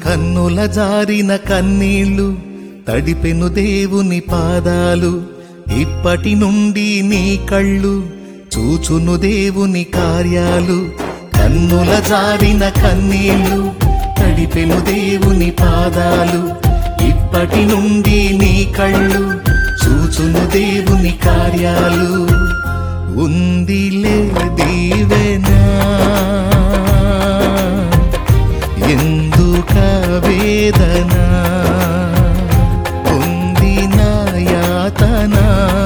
కన్నుల జారిన కన్నీళ్లు తడిపెను దేవుని పాదాలు, ఇప్పటి నుండి నీ కళ్ళు చూచును దేవుని కార్యాలు. కన్నుల జారిన కన్నీళ్లు తడిపెను దేవుని పాదాలు, ఇప్పటి నుండి నీ కళ్ళు చూచును దేవుని కార్యాలు. ఉందిలే దీవెనా ఎందుక వేదన, ఉంది నా యాతన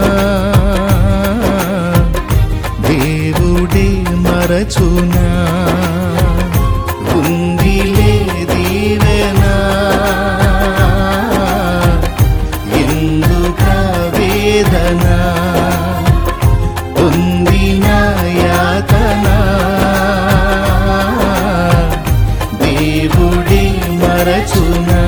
దేవుడే మరచునా. ఉందిలే దీవెనా ఎందుక వేదన, ఉంది నా యాతన దేవుడే మరచునా.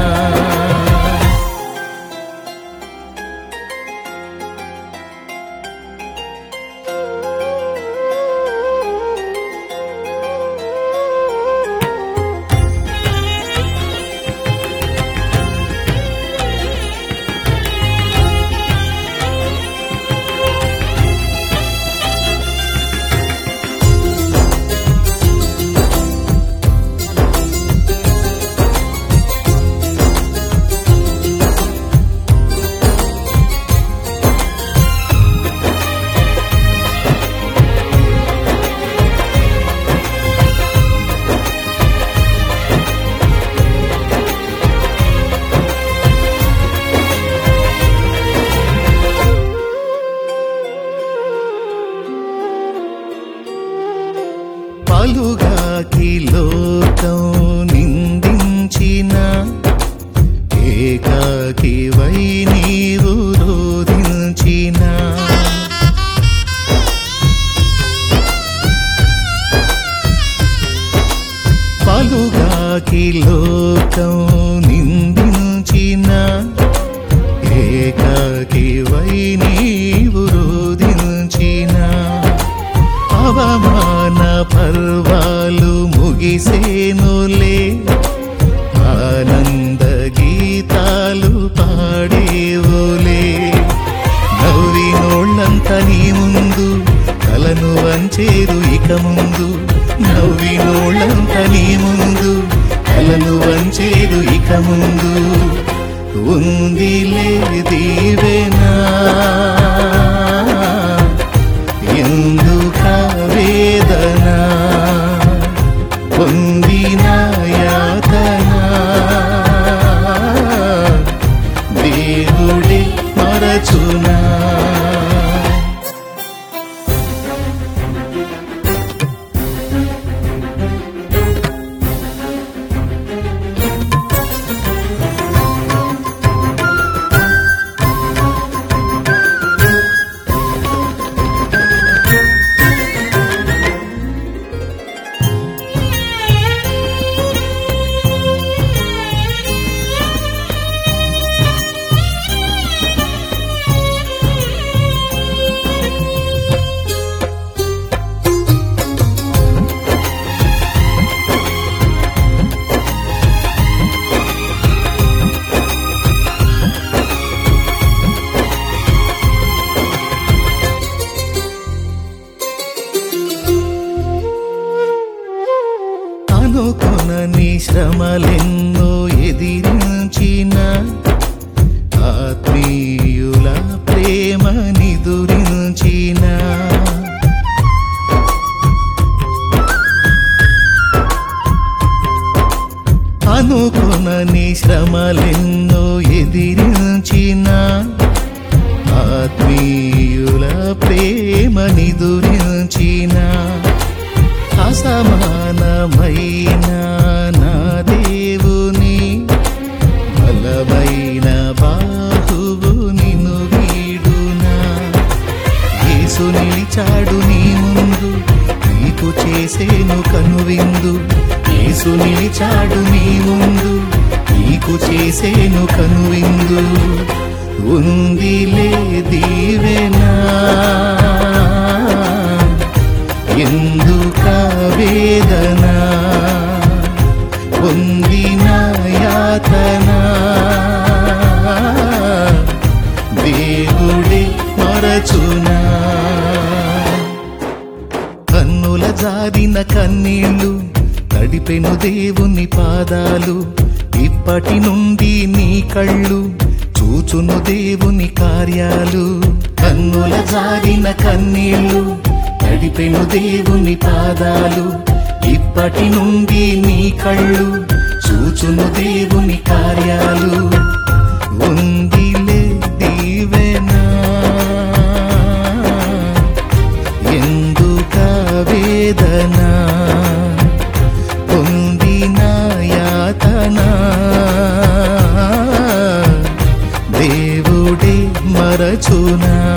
పలుగాకి లోకం నిందించిన, ఏకాకి వై నీవు రోధించిన. పలుగాకి లోకం నిందించిన, ఏకాకి వై నీవు రోధించిన. అవమాన పర్వాలు ముగిసేనులే, ఆనంద గీతాలు పాడేవులే. నవ్వినోళ్ళంత నీ ముందు కలను వంచేరు ఇక ముందు, నవ్వినోళ్ళంత నీ ముందు కలను వంచేరు ఇక ముందు. ఉందిలే దీవెనా ఎందుక వేదన, పొందిన యాతన దేవుడే మరచునా. అనుకొనని శ్రమలెన్నో ఎదిరించిన, ఆత్మీయుల ప్రేమ నిదురించిన. అనుకొనని శ్రమలెన్నో ఎదిరించిన, ఆత్మీయుల ప్రేమ నిదురించిన. అసమానమైన నా దేవుని బలమైన బాహువు నిన్ను వీడునా. యేసు నిలిచాడు నీ ముందు, నీకు చేసేను కనువిందు. యేసు నిలిచాడు నీ ముందు, నీకు చేసేను కనువిందు. ఉందిలే దీవెనా ఎందుక వేదన, పొందిన ఇప్పటి నుండి నీ కళ్ళు చూచును దేవుని కార్యాలు. కన్నుల జారిన కన్నీళ్ళు తడిపెను దేవుని పాదాలు. ఇప్పటి నుండి నీ కళ్ళు చూచును దేవుని కార్యాలు. ఉందిలే దీవెనా ఎందుక వేదన, పొందిన యాతన దేవుడే మరచునా.